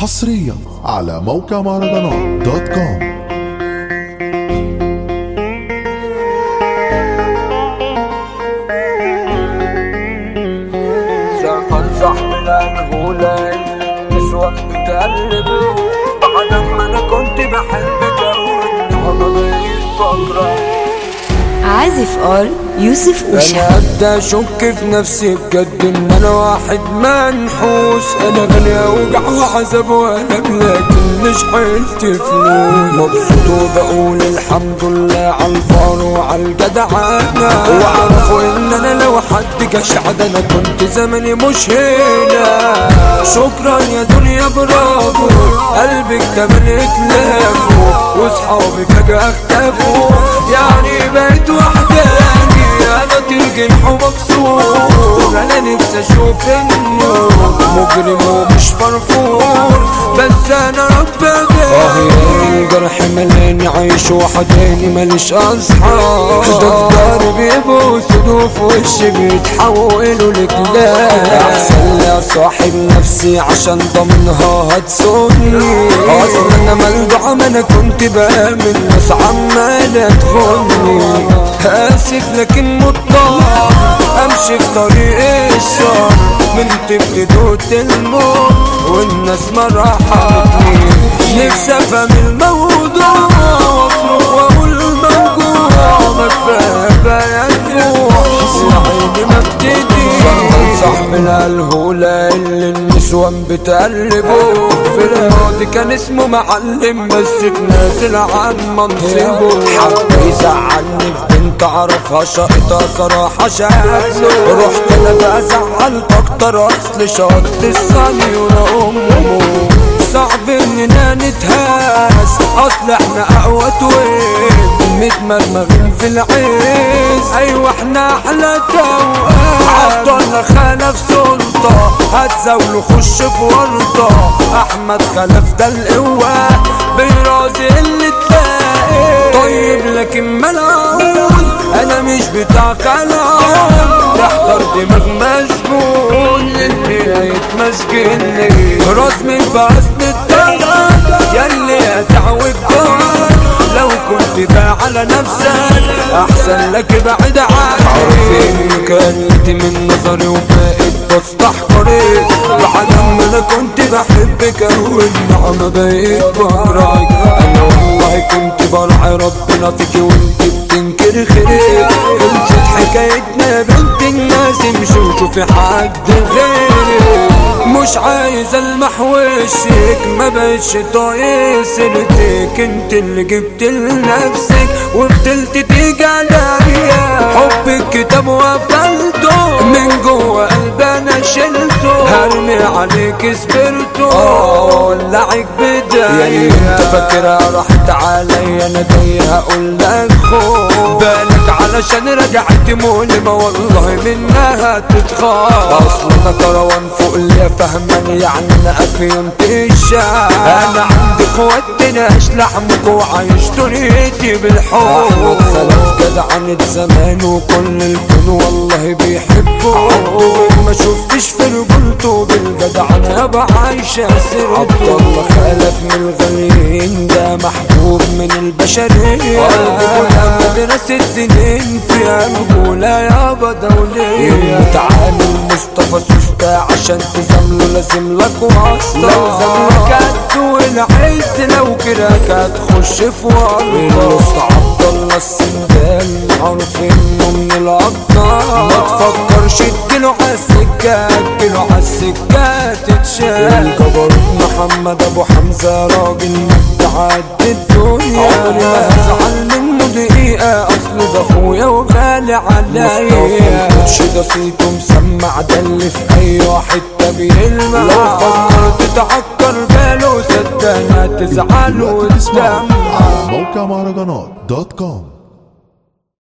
حصريا على موقع مهرجانات دوت كوم. صاحب الهولة النسوة بتقلب بعد ما انا كنت بحبك وانا بقيت بكره. عازف ار يوسف اوشا. انا ابدا اشك في نفسي بجد ان انا واحد منحوس، انا غني اوجع وعذاب والم لكن مش حيلت فلوس، مبسوط وبقول الحمد لله على الفار وعلى الجدعانه، واعرفوا ان انا لو حد جشع ده انا كنت زماني مش هنا. شكرا يا دنيا برافو، قلبك تملك لافو واصحابي فجأة اختفوا، يعني بقيت وحداني انا تلجنح ومكسور. انا نفسي اشوف النور مجرم ومش مرفوض بس انا ربنا الجرح ملاني عايش وحداني ماليش اصحاب، دفتري بيبوسوا في وشي بيتحولوا لكلاب. احسن لي اصاحب نفسي عشان ضمنها هتسوني، اصلا انا ملدوع ما انا كنت بامن ناس عمالة تخوني. اسف لكن مضطر امشي في طريق الشر، من طفل دوت الموت والناس ما رحمتني. نفسي افهم الموضوع واصرخ واقول موجوع، ما كفايه بقى يجوع عيني ما بتدي. صاحب الهولة اللي النسوان بتقلبه في الماضي كان اسمه معلم بس اتنازل عن منصبه، حب يزعلني في بنت اعرفها شقطة صراحة شكله، رحت انا بقى زعلت اكتر اصل شط الصني ورا امه. صعب اننا نتهاس اصل احنا اقوى توين متمرمغين في العز، ايوه احنا احلى توقات عبدالله خلف سلطة هتزاوله خش في ورطة. احمد خلف ده القوة بيرازي اللي تلاقي طيب لكن ملعون، انا مش بتاع كلام تحضر دماغ مسجون اللي هيتمسكن لي رسمي باسم التلات ياللي هتعوج دار. لو كنت باع على نفسك احسن لك بعد عني، عارفين كانت من نظري وبقيت بستحقرك بعد ما انا كنت بحبك اول نعمة بقيت بكرهك. انا والله كنت برعي ربنا فيكي وانت بتنكر خيرك، خلصت حكايتنا يا بنت الناس امشي وشوفي حد غيرك. مش عايز المح وشك ما بقتش طايق سيرتك، انت اللي جبت لنفسك وفضلت تيجي عليا، حبك كتاب وقفلته من جوه قلبي انا شلته، هرمي عليك سبرته ولعك بداية. انت فاكرها راحت عليا انا جاي هقول لك خد بالك علشان رجعت مؤلمة والله منها تتخاف، اصلا كروان فوق اللي فهمان يعني انا افيمت الشعب. انا عندي اخواتنا اشلحمك وعايش دنيتي بالحب، احمد خلف جدعنة زمان وكل الكون والله بيحبه، ما شفتش في رجولته بالجدعنة يابا عايشة سرته. عبدالله خلف من الغاليين ده محبوب من البشرية، قلبه مدرسة سنين فيها رجولة يابا دولية. المتعامل مصطفى سوسته عشان تزامله لازم لك واسطة، لو زملك هتدوق العز لو كراك هتخش في ورطة. عبدالله السندال معروف انه من الابطال، ما تفكرش تجيله عالسكة تجيله عالسكة تتشال. الجبروت محمد ابو حمزة راجل متعدي الدنيا، عمري ما هزعل منه دقيقة اصله ده اخويا وغالي عليا. مصطفى صيته مسمع ده اللي في اي حتة بيلمع، لو فكرت تعكر باله صدقني هتزعل وتدمع. على موقع مهرجانات دوت كوم.